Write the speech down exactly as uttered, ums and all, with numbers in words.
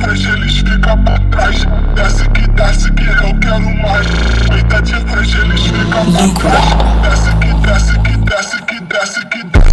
frente, eles ficam pra trás. Desce que desce que eu quero mais. Deita de frente, eles ficam pra trás. Desce que desce que desce que desce que desce.